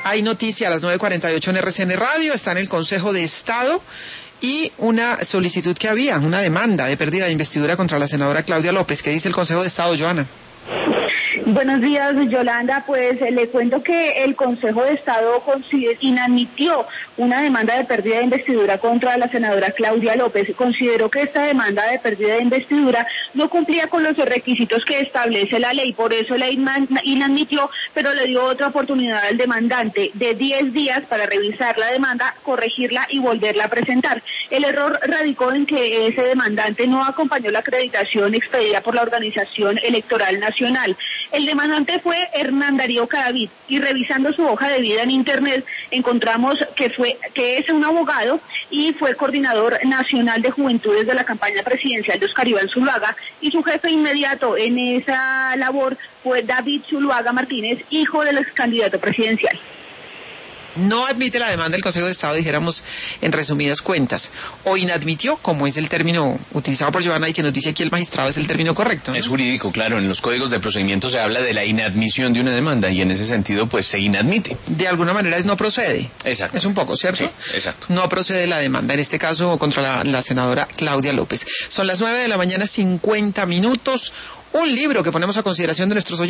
Hay noticia a las 9:48 en RCN Radio, está en el Consejo de Estado y una solicitud que había, una demanda de pérdida de investidura contra la senadora Claudia López. ¿Qué dice el Consejo de Estado, Joana? Buenos días, Yolanda. Pues le cuento que el Consejo de Estado inadmitió una demanda de pérdida de investidura contra la senadora Claudia López. Consideró que esta demanda de pérdida de investidura no cumplía con los requisitos que establece la ley, por eso la inadmitió, pero le dio otra oportunidad al demandante de 10 días para revisar la demanda, corregirla y volverla a presentar. El error radicó en que ese demandante no acompañó la acreditación expedida por la Organización Electoral Nacional. El demandante fue Hernán Darío Cadavid y revisando su hoja de vida en internet encontramos que es un abogado y fue coordinador nacional de juventudes de la campaña presidencial de Oscar Iván Zuluaga, y su jefe inmediato en esa labor fue David Zuluaga Martínez, hijo del ex candidato presidencial. No admite la demanda del Consejo de Estado, dijéramos en resumidas cuentas, o inadmitió, como es el término utilizado por Joana y que nos dice aquí el magistrado es el término correcto, ¿no? Es jurídico, claro, en los códigos de procedimiento se habla de la inadmisión de una demanda y en ese sentido pues se inadmite. De alguna manera no procede. Exacto. Es un poco, ¿cierto? Sí, exacto. No procede la demanda, en este caso contra la senadora Claudia López. Son las 9:50 a.m, un libro que ponemos a consideración de nuestros oyentes.